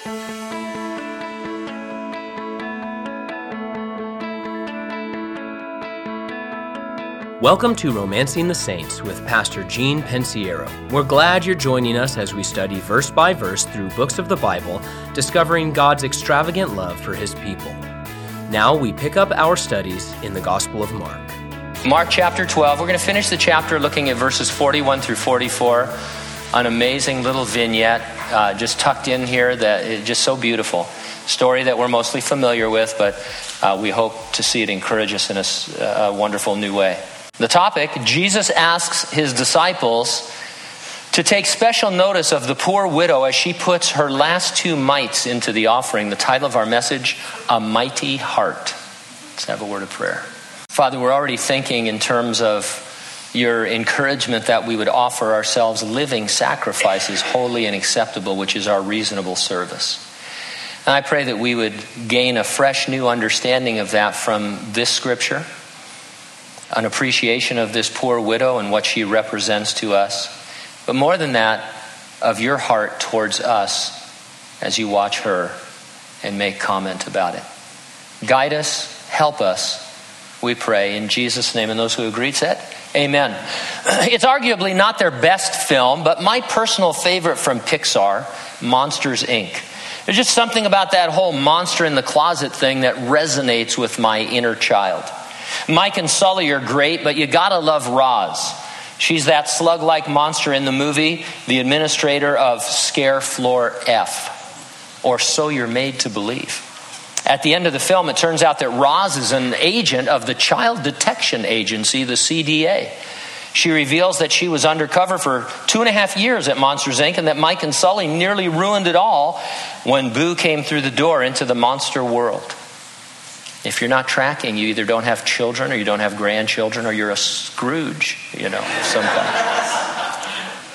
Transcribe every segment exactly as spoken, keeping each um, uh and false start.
Welcome to Romancing the Saints with Pastor Gene Pensiero. We're glad you're joining us as we study verse by verse through books of the Bible, discovering God's extravagant love for His people. Now we pick up our studies in the Gospel of Mark. Mark chapter twelve, we're going to finish the chapter looking at verses forty-one through forty-four. An amazing little vignette uh, just tucked in here that is just so beautiful. Story that we're mostly familiar with, but uh, we hope to see it encourage us in a, a wonderful new way. The topic, Jesus asks his disciples to take special notice of the poor widow as she puts her last two mites into the offering. The title of our message, A Mighty Heart. Let's have a word of prayer. Father, we're already thinking in terms of your encouragement that we would offer ourselves living sacrifices, holy and acceptable, which is our reasonable service. And I pray that we would gain a fresh new understanding of that from this scripture, an appreciation of this poor widow and what she represents to us. But more than that, of your heart towards us as you watch her and make comment about it. Guide us, help us, we pray in Jesus' name. And those who agreed said, amen. It's arguably not their best film, but my personal favorite from Pixar, Monsters, Incorporated. There's just something about that whole monster in the closet thing that resonates with my inner child. Mike and Sully are great, but you gotta love Roz. She's that slug-like monster in the movie, the administrator of Scare Floor F, or so you're made to believe. At the end of the film, it turns out that Roz is an agent of the Child Detection Agency, the C D A. She reveals that she was undercover for two and a half years at Monsters, Incorporated, and that Mike and Sully nearly ruined it all when Boo came through the door into the monster world. If you're not tracking, you either don't have children or you don't have grandchildren or you're a Scrooge, you know, of some kind.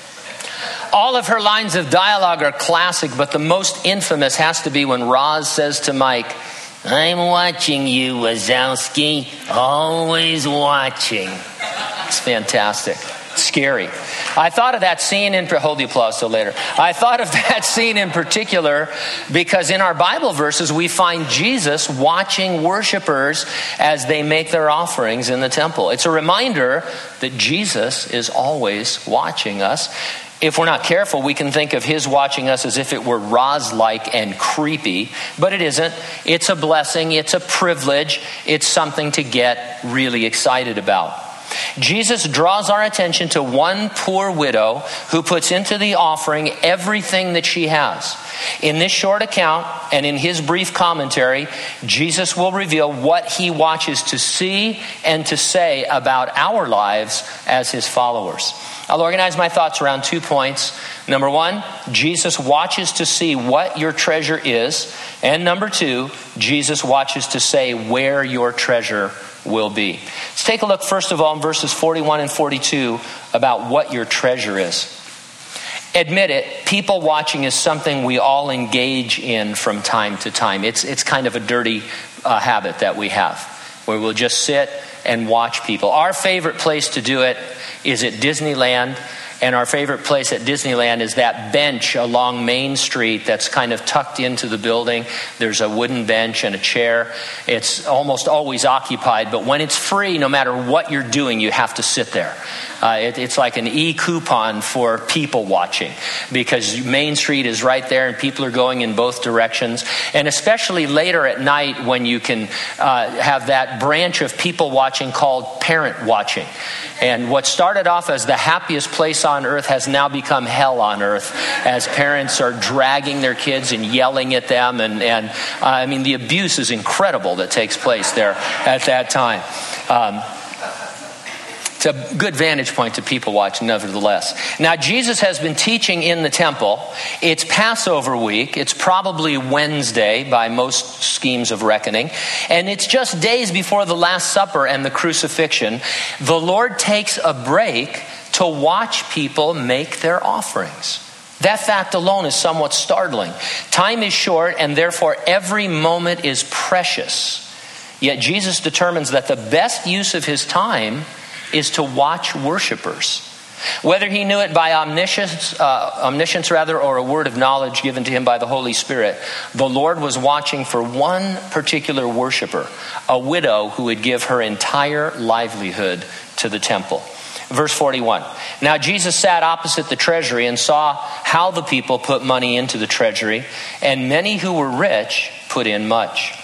All of her lines of dialogue are classic, but the most infamous has to be when Roz says to Mike, "I'm watching you, Wazowski, always watching." It's fantastic. Scary. I thought of that scene in, hold the applause till later. I thought of that scene in particular because in our Bible verses we find Jesus watching worshipers as they make their offerings in the temple. It's a reminder that Jesus is always watching us. If we're not careful, we can think of his watching us as if it were Roz-like and creepy, but it isn't. It's a blessing. It's a privilege. It's something to get really excited about. Jesus draws our attention to one poor widow who puts into the offering everything that she has. In this short account and in his brief commentary, Jesus will reveal what he watches to see and to say about our lives as his followers. I'll organize my thoughts around two points. Number one, Jesus watches to see what your treasure is. And number two, Jesus watches to say where your treasure will be. Let's take a look first of all in verses forty-one and forty-two about what your treasure is. Admit it, people watching is something we all engage in from time to time. It's it's kind of a dirty uh, habit that we have, where we'll just sit and watch people. Our favorite place to do it is at Disneyland. And our favorite place at Disneyland is that bench along Main Street that's kind of tucked into the building. There's a wooden bench and a chair. It's almost always occupied, but when it's free, no matter what you're doing, you have to sit there. Uh, it, it's like an e-coupon for people watching because Main Street is right there and people are going in both directions. And especially later at night when you can uh, have that branch of people watching called parent watching. And what started off as the happiest place on earth has now become hell on earth as parents are dragging their kids and yelling at them. And, and uh, I mean, the abuse is incredible that takes place there at that time. Um, It's a good vantage point to people watching, nevertheless. Now, Jesus has been teaching in the temple. It's Passover week. It's probably Wednesday by most schemes of reckoning. And it's just days before the Last Supper and the crucifixion. The Lord takes a break to watch people make their offerings. That fact alone is somewhat startling. Time is short, and therefore every moment is precious. Yet Jesus determines that the best use of his time is to watch worshipers. Whether he knew it by omniscience, uh, omniscience rather, or a word of knowledge given to him by the Holy Spirit, the Lord was watching for one particular worshiper, a widow who would give her entire livelihood to the temple. Verse forty-one. Now Jesus sat opposite the treasury and saw how the people put money into the treasury, and many who were rich put in much.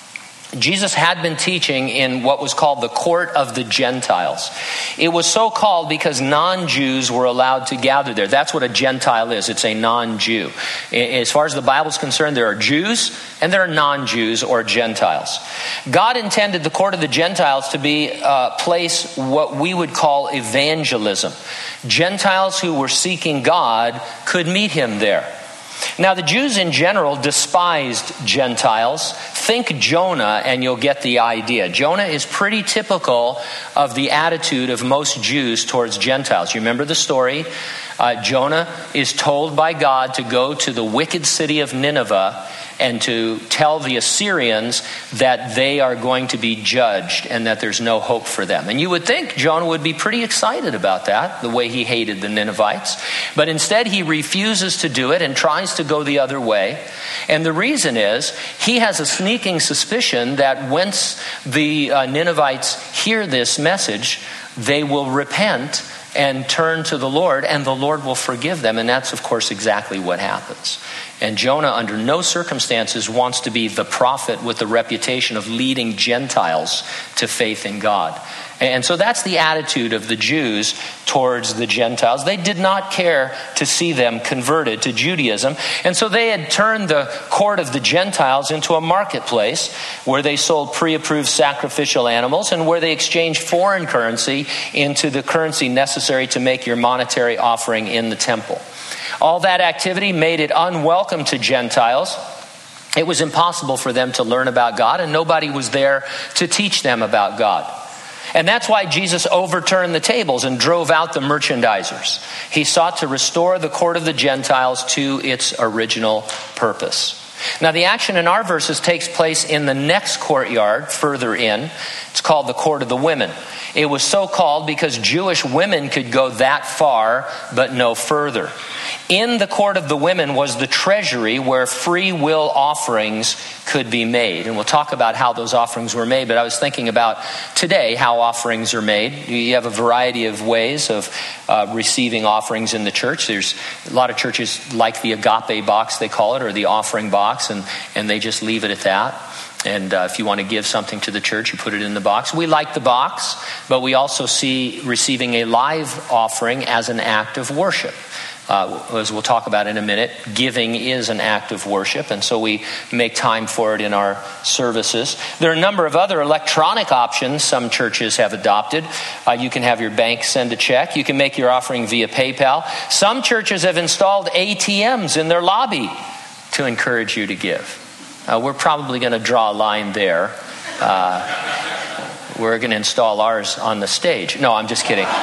Jesus had been teaching in what was called the court of the Gentiles. It was so called because non-Jews were allowed to gather there. That's what a Gentile is. It's a non-Jew. As far as the Bible is concerned, there are Jews and there are non-Jews or Gentiles. God intended the court of the Gentiles to be a place what we would call evangelism. Gentiles who were seeking God could meet him there. Now, the Jews in general despised Gentiles. Think Jonah and you'll get the idea. Jonah is pretty typical of the attitude of most Jews towards Gentiles. You remember the story? Uh, Jonah is told by God to go to the wicked city of Nineveh and to tell the Assyrians that they are going to be judged and that there's no hope for them. And you would think Jonah would be pretty excited about that, the way he hated the Ninevites. But instead he refuses to do it and tries to go the other way. And the reason is he has a sneaking suspicion that once the uh, Ninevites hear this message, they will repent and turn to the Lord, and the Lord will forgive them. And that's, of course, exactly what happens. And Jonah, under no circumstances, wants to be the prophet with the reputation of leading Gentiles to faith in God. And so that's the attitude of the Jews towards the Gentiles. They did not care to see them converted to Judaism. And so they had turned the court of the Gentiles into a marketplace where they sold pre-approved sacrificial animals and where they exchanged foreign currency into the currency necessary to make your monetary offering in the temple. All that activity made it unwelcome to Gentiles. It was impossible for them to learn about God, and nobody was there to teach them about God. And that's why Jesus overturned the tables and drove out the merchandisers. He sought to restore the court of the Gentiles to its original purpose. Now, the action in our verses takes place in the next courtyard further in. It's called the court of the women. It was so called because Jewish women could go that far, but no further. In the court of the women was the treasury where free will offerings could be made. And we'll talk about how those offerings were made. But I was thinking about today how offerings are made. You have a variety of ways of uh, receiving offerings in the church. There's a lot of churches like the agape box, they call it, or the offering box, and, and they just leave it at that. And uh, if you want to give something to the church, you put it in the box. We like the box, but we also see receiving a live offering as an act of worship. Uh, as we'll talk about in a minute, giving is an act of worship, and so we make time for it in our services. There are a number of other electronic options some churches have adopted. Uh, you can have your bank send a check. You can make your offering via PayPal. Some churches have installed A T Ms in their lobby to encourage you to give. Uh, we're probably going to draw a line there. Uh, we're going to install ours on the stage. No, I'm just kidding.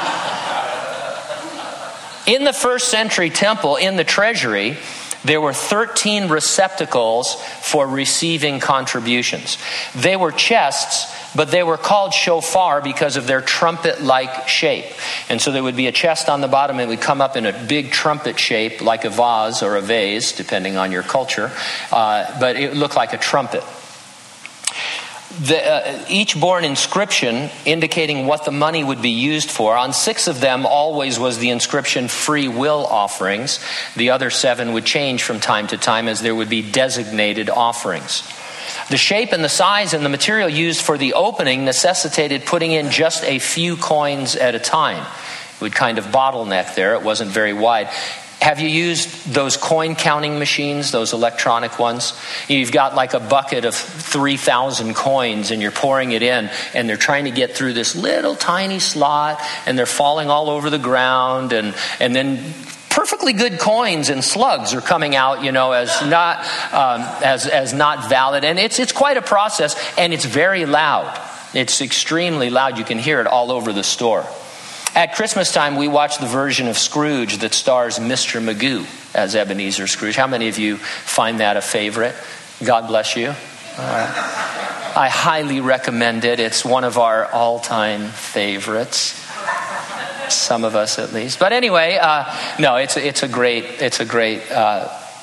In the first century temple, in the treasury, there were thirteen receptacles for receiving contributions. They were chests, but they were called shofar because of their trumpet-like shape. And so there would be a chest on the bottom, and it would come up in a big trumpet shape, like a vase or a vase, depending on your culture. Uh, but it looked like a trumpet. The, uh, each bore an inscription indicating what the money would be used for. On six of them always was the inscription free will offerings. The other seven would change from time to time as there would be designated offerings. The shape and the size and the material used for the opening necessitated putting in just a few coins at a time. It would kind of bottleneck there. It wasn't very wide. Have you used those coin counting machines, those electronic ones? You've got like a bucket of three thousand coins and you're pouring it in and they're trying to get through this little tiny slot and they're falling all over the ground and, and then perfectly good coins and slugs are coming out, you know, as not um, as as not valid. And it's it's quite a process, and it's very loud. It's extremely loud. You can hear it all over the store. At Christmas time, we watch the version of Scrooge that stars Mister Magoo as Ebenezer Scrooge. How many of you find that a favorite? God bless you. Uh, I highly recommend it. It's one of our all-time favorites. Some of us at least. But anyway, uh, no, it's, it's a great, it's a great, uh,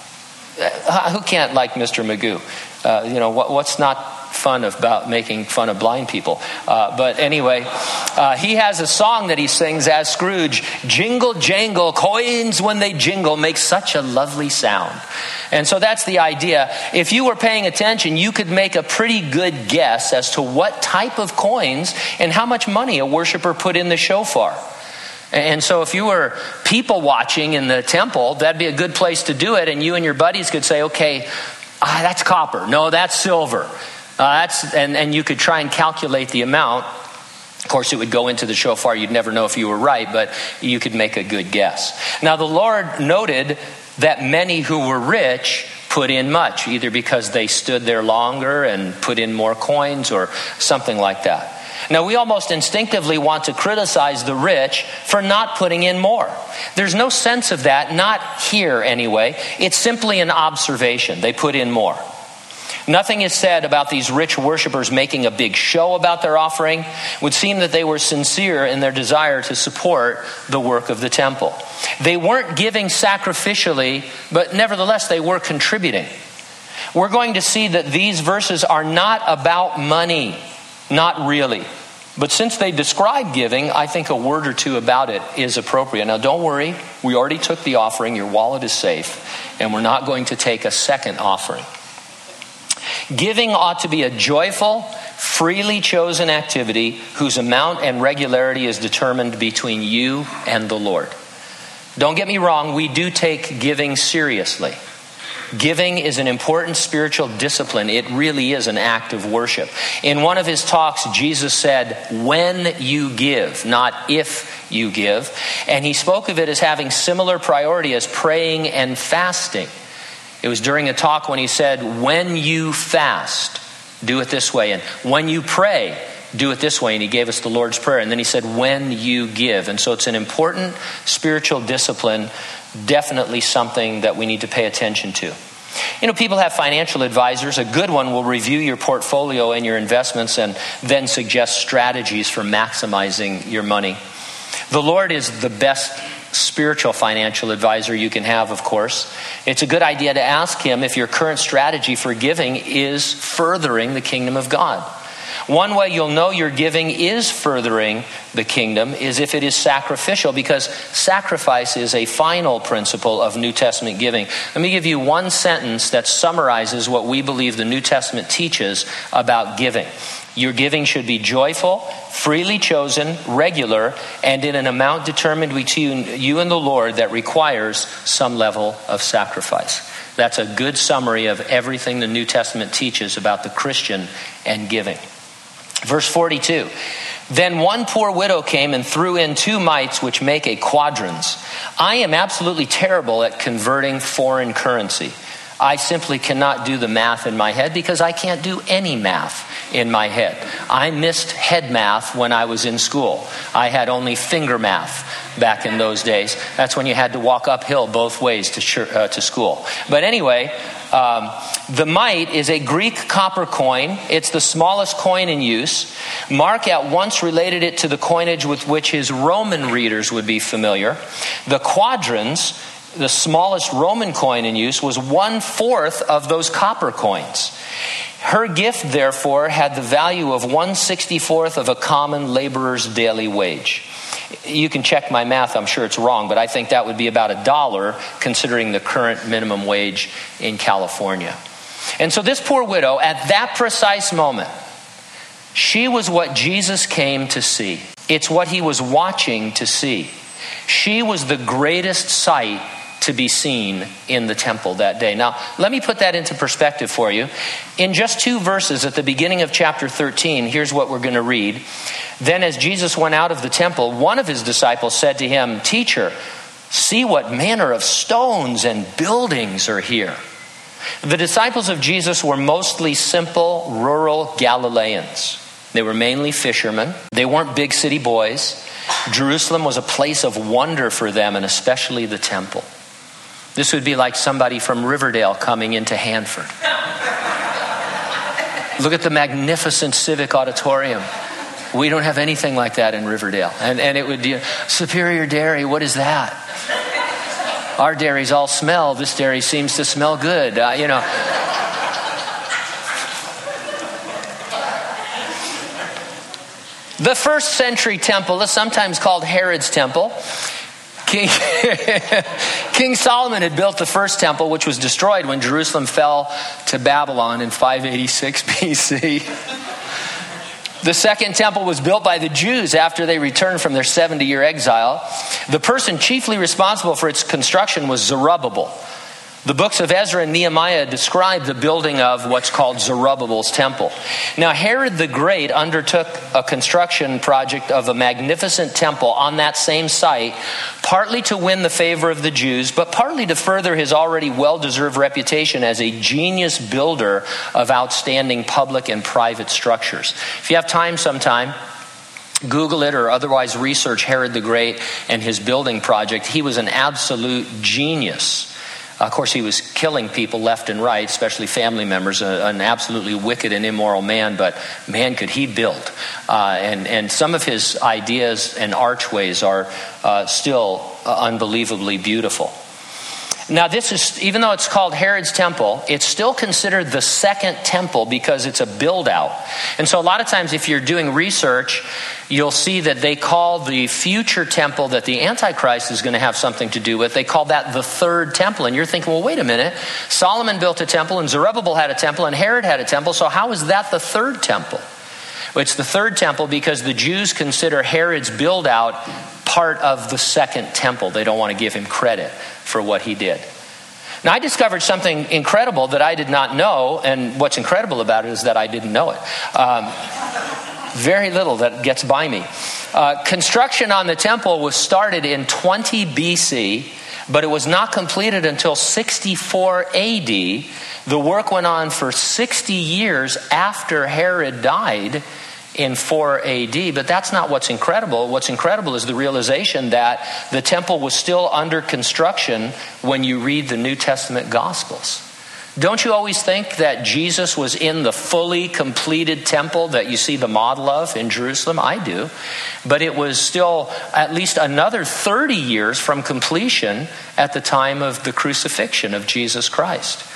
who can't like Mister Magoo? Uh, you know, what, what's not fun about making fun of blind people? Uh, but anyway, uh, he has a song that he sings as Scrooge. Jingle, jangle, coins when they jingle make such a lovely sound. And so that's the idea. If you were paying attention, you could make a pretty good guess as to what type of coins and how much money a worshiper put in the shofar. And so if you were people watching in the temple, that'd be a good place to do it. And you and your buddies could say, okay, ah, that's copper. No, that's silver. Uh, that's and, and you could try and calculate the amount. Of course, it would go into the shofar. You'd never know if you were right, but you could make a good guess. Now, the Lord noted that many who were rich put in much, either because they stood there longer and put in more coins or something like that. Now, we almost instinctively want to criticize the rich for not putting in more. There's no sense of that, not here anyway. It's simply an observation. They put in more. Nothing is said about these rich worshipers making a big show about their offering. It would seem that they were sincere in their desire to support the work of the temple. They weren't giving sacrificially, but nevertheless they were contributing. We're going to see that these verses are not about money, not really. But since they describe giving, I think a word or two about it is appropriate. Now don't worry, we already took the offering, your wallet is safe, and we're not going to take a second offering. Giving ought to be a joyful, freely chosen activity whose amount and regularity is determined between you and the Lord. Don't get me wrong, we do take giving seriously. Giving is an important spiritual discipline. It really is an act of worship. In one of his talks, Jesus said, when you give, not if you give. And he spoke of it as having similar priority as praying and fasting. It was during a talk when he said, when you fast, do it this way. And when you pray, do it this way. And he gave us the Lord's Prayer. And then he said, when you give. And so it's an important spiritual discipline, definitely something that we need to pay attention to. You know, people have financial advisors. A good one will review your portfolio and your investments and then suggest strategies for maximizing your money. The Lord is the best spiritual financial advisor you can have, of course. It's a good idea to ask him if your current strategy for giving is furthering the kingdom of God. One way you'll know your giving is furthering the kingdom is if it is sacrificial, because sacrifice is a final principle of New Testament giving. Let me give you one sentence that summarizes what we believe the New Testament teaches about giving. Your giving should be joyful, freely chosen, regular, and in an amount determined between you and the Lord that requires some level of sacrifice. That's a good summary of everything the New Testament teaches about the Christian and giving. Verse forty-two, then one poor widow came and threw in two mites, which make a quadrans. I am absolutely terrible at converting foreign currency. I simply cannot do the math in my head because I can't do any math in my head. I missed head math when I was in school. I had only finger math back in those days. That's when you had to walk uphill both ways to sh- uh, to school. But anyway, um, the mite is a Greek copper coin. It's the smallest coin in use. Mark at once related it to the coinage with which his Roman readers would be familiar. The quadrans, the smallest Roman coin in use, was one-fourth of those copper coins. Her gift, therefore, had the value of one sixty-fourth of a common laborer's daily wage. You can check my math, I'm sure it's wrong, but I think that would be about a dollar considering the current minimum wage in California. And so this poor widow, at that precise moment, she was what Jesus came to see. It's what he was watching to see. She was the greatest sight to be seen in the temple that day. Now, let me put that into perspective for you. In just two verses at the beginning of chapter thirteen, here's what we're going to read. Then as Jesus went out of the temple, one of his disciples said to him, "Teacher, see what manner of stones and buildings are here." The disciples of Jesus were mostly simple, rural Galileans. They were mainly fishermen. They weren't big city boys. Jerusalem was a place of wonder for them, and especially the temple. This would be like somebody from Riverdale coming into Hanford. Look at the magnificent civic auditorium. We don't have anything like that in Riverdale. And and it would be, Superior Dairy, what is that? Our dairies all smell. This dairy seems to smell good. Uh, you know. The first century temple is sometimes called Herod's temple. King, King Solomon had built the first temple, which was destroyed when Jerusalem fell to Babylon in five eighty-six B C. The second temple was built by the Jews after they returned from their seventy-year exile. The person chiefly responsible for its construction was Zerubbabel. The books of Ezra and Nehemiah describe the building of what's called Zerubbabel's temple. Now, Herod the Great undertook a construction project of a magnificent temple on that same site, partly to win the favor of the Jews, but partly to further his already well-deserved reputation as a genius builder of outstanding public and private structures. If you have time sometime, Google it or otherwise research Herod the Great and his building project. He was an absolute genius. Of course, he was killing people left and right, especially family members, uh, an absolutely wicked and immoral man, but man, could he build. Uh, and, and some of his ideas and archways are uh, still uh, unbelievably beautiful. Now, this is, even though it's called Herod's temple, it's still considered the second temple because it's a build out. And so a lot of times if you're doing research, you'll see that they call the future temple that the Antichrist is going to have something to do with, they call that the third temple. And you're thinking, well, wait a minute. Solomon built a temple and Zerubbabel had a temple and Herod had a temple. So how is that the third temple? Well, it's the third temple because the Jews consider Herod's build out part of the second temple. They don't want to give him credit for what he did. Now, I discovered something incredible that I did not know, and what's incredible about it is that I didn't know it. Um, very little that gets by me. Uh, construction on the temple was started in twenty B C, but it was not completed until sixty-four A D. The work went on for sixty years after Herod died in four A D, but that's not what's incredible. What's incredible is the realization that the temple was still under construction when you read the New Testament Gospels. Don't you always think that Jesus was in the fully completed temple that you see the model of in Jerusalem? I do. But it was still at least another thirty years from completion at the time of the crucifixion of Jesus Christ.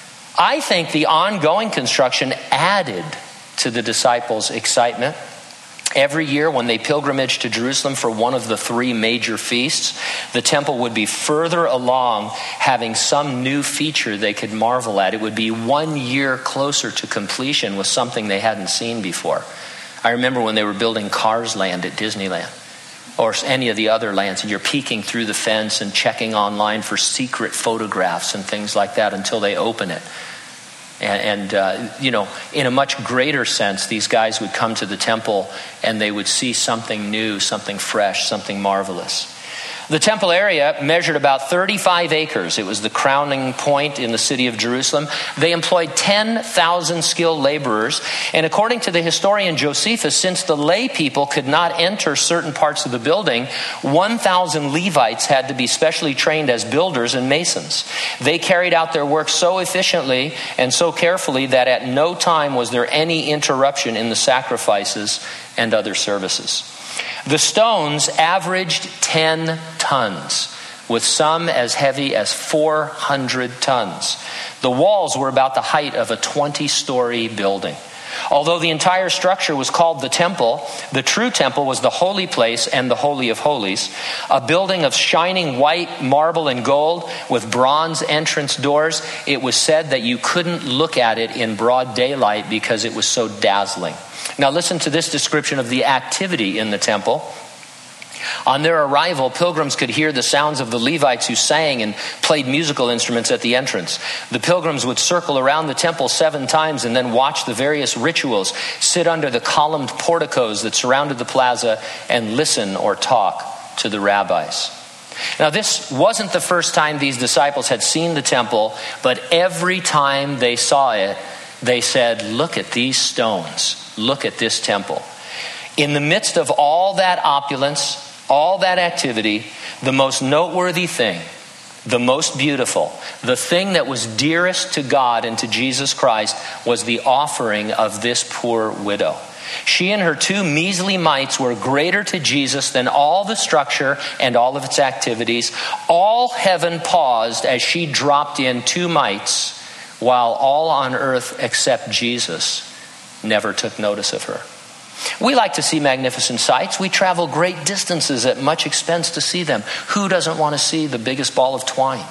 I think the ongoing construction added to the disciples' excitement. Every year when they pilgrimaged to Jerusalem for one of the three major feasts, the temple would be further along, having some new feature they could marvel at. It would be one year closer to completion with something they hadn't seen before. I remember when they were building Cars Land at Disneyland, or any of the other lands, and you're peeking through the fence and checking online for secret photographs and things like that until they open it. And, and uh, you know, in a much greater sense, these guys would come to the temple and they would see something new, something fresh, something marvelous. The temple area measured about thirty-five acres. It was the crowning point in the city of Jerusalem. They employed ten thousand skilled laborers. And according to the historian Josephus, since the lay people could not enter certain parts of the building, one thousand Levites had to be specially trained as builders and masons. They carried out their work so efficiently and so carefully that at no time was there any interruption in the sacrifices and other services. The stones averaged ten tons, with some as heavy as four hundred tons. The walls were about the height of a twenty-story building. Although the entire structure was called the temple, the true temple was the holy place and the Holy of Holies, a building of shining white marble and gold with bronze entrance doors. It was said that you couldn't look at it in broad daylight because it was so dazzling. Now listen to this description of the activity in the temple. On their arrival, pilgrims could hear the sounds of the Levites who sang and played musical instruments at the entrance. The pilgrims would circle around the temple seven times and then watch the various rituals, sit under the columned porticos that surrounded the plaza, and listen or talk to the rabbis. Now, this wasn't the first time these disciples had seen the temple, but every time they saw it, they said, "Look at these stones. Look at this temple." In the midst of all that opulence, all that activity, the most noteworthy thing, the most beautiful, the thing that was dearest to God and to Jesus Christ was the offering of this poor widow. She and her two measly mites were greater to Jesus than all the structure and all of its activities. All heaven paused as she dropped in two mites, while all on earth except Jesus never took notice of her. We like to see magnificent sights. We travel great distances at much expense to see them. Who doesn't want to see the biggest ball of twine?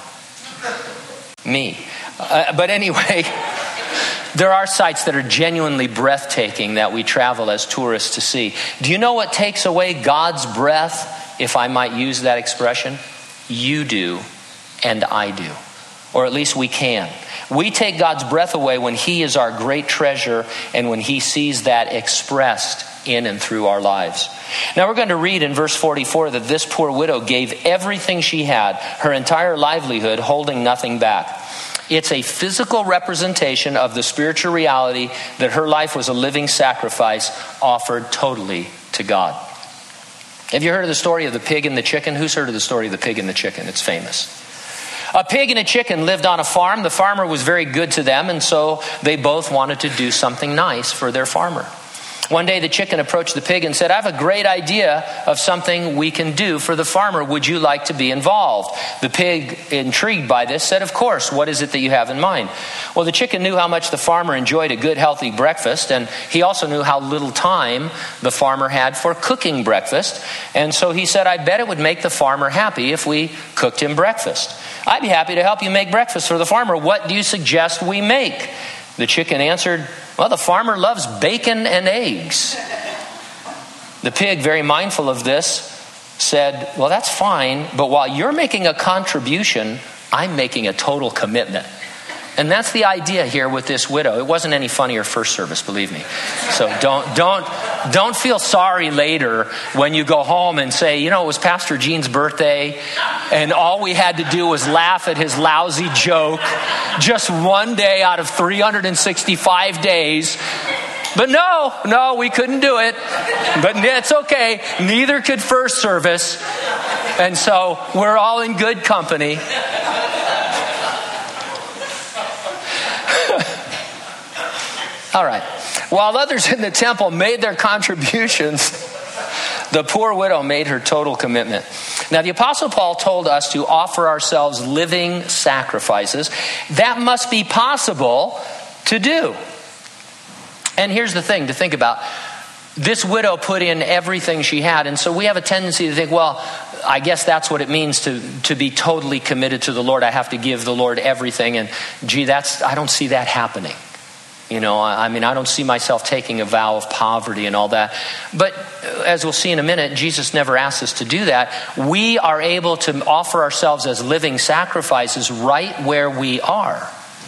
Me. Uh, but anyway, there are sights that are genuinely breathtaking that we travel as tourists to see. Do you know what takes away God's breath, if I might use that expression? You do, and I do. Or at least we can. We take God's breath away when He is our great treasure and when He sees that expressed in and through our lives. Now we're going to read in verse forty-four that this poor widow gave everything she had, her entire livelihood, holding nothing back. It's a physical representation of the spiritual reality that her life was a living sacrifice offered totally to God. Have you heard of the story of the pig and the chicken? Who's heard of the story of the pig and the chicken? It's famous. A pig and a chicken lived on a farm. The farmer was very good to them, and so they both wanted to do something nice for their farmer. One day the chicken approached the pig and said, I have a great idea of something we can do for the farmer. Would you like to be involved? The pig, intrigued by this, said, of course. What is it that you have in mind? Well, the chicken knew how much the farmer enjoyed a good, healthy breakfast, and he also knew how little time the farmer had for cooking breakfast. And so he said, I bet it would make the farmer happy if we cooked him breakfast. I'd be happy to help you make breakfast for the farmer. What do you suggest we make? The chicken answered, well, the farmer loves bacon and eggs. The pig, very mindful of this, said, well, that's fine, but while you're making a contribution, I'm making a total commitment. And that's the idea here with this widow. It wasn't any funnier first service, believe me. So don't don't don't feel sorry later when you go home and say, you know, it was Pastor Gene's birthday and all we had to do was laugh at his lousy joke just one day out of three hundred sixty-five days. But no, no, we couldn't do it. But it's okay. Neither could first service. And so we're all in good company. All right. While others in the temple made their contributions, the poor widow made her total commitment. Now, the Apostle Paul told us to offer ourselves living sacrifices. That must be possible to do. And here's the thing to think about. This widow put in everything she had. And so we have a tendency to think, well, I guess that's what it means to, to be totally committed to the Lord. I have to give the Lord everything. And gee, that's I don't see that happening. You know, I mean, I don't see myself taking a vow of poverty and all that. But as we'll see in a minute, Jesus never asked us to do that. We are able to offer ourselves as living sacrifices right where we are,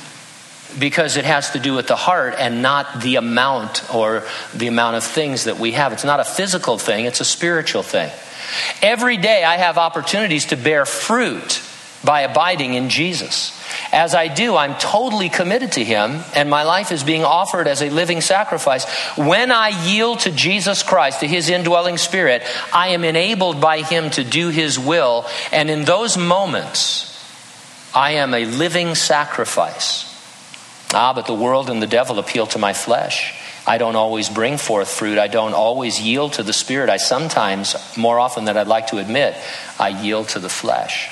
because it has to do with the heart and not the amount or the amount of things that we have. It's not a physical thing, it's a spiritual thing. Every day I have opportunities to bear fruit by abiding in Jesus. As I do, I'm totally committed to Him, and my life is being offered as a living sacrifice. When I yield to Jesus Christ, to His indwelling Spirit, I am enabled by Him to do His will, and in those moments, I am a living sacrifice. Ah, but the world and the devil appeal to my flesh. I don't always bring forth fruit. I don't always yield to the Spirit. I sometimes, more often than I'd like to admit, I yield to the flesh.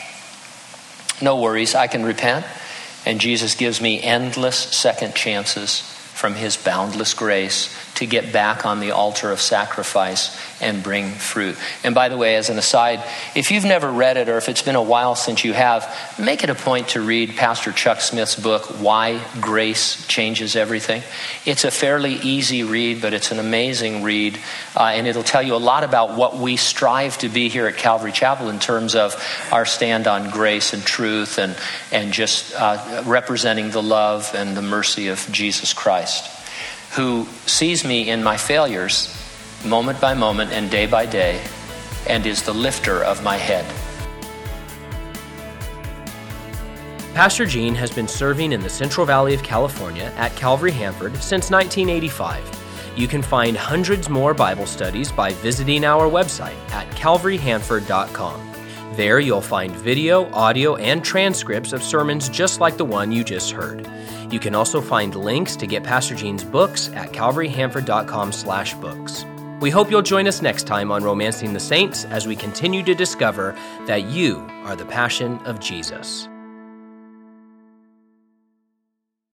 No worries, I can repent, and Jesus gives me endless second chances from His boundless grace to get back on the altar of sacrifice and bring fruit. And by the way, as an aside, if you've never read it or if it's been a while since you have, make it a point to read Pastor Chuck Smith's book, Why Grace Changes Everything. It's a fairly easy read, but it's an amazing read, uh, and it'll tell you a lot about what we strive to be here at Calvary Chapel in terms of our stand on grace and truth and, and just uh, representing the love and the mercy of Jesus Christ, who sees me in my failures moment by moment and day by day and is the lifter of my head. Pastor Gene has been serving in the Central Valley of California at Calvary Hanford since nineteen eighty-five. You can find hundreds more Bible studies by visiting our website at calvary hanford dot com. There you'll find video, audio, and transcripts of sermons just like the one you just heard. You can also find links to get Pastor Gene's books at calvary hanford dot com slash books. We hope you'll join us next time on Romancing the Saints as we continue to discover that you are the passion of Jesus.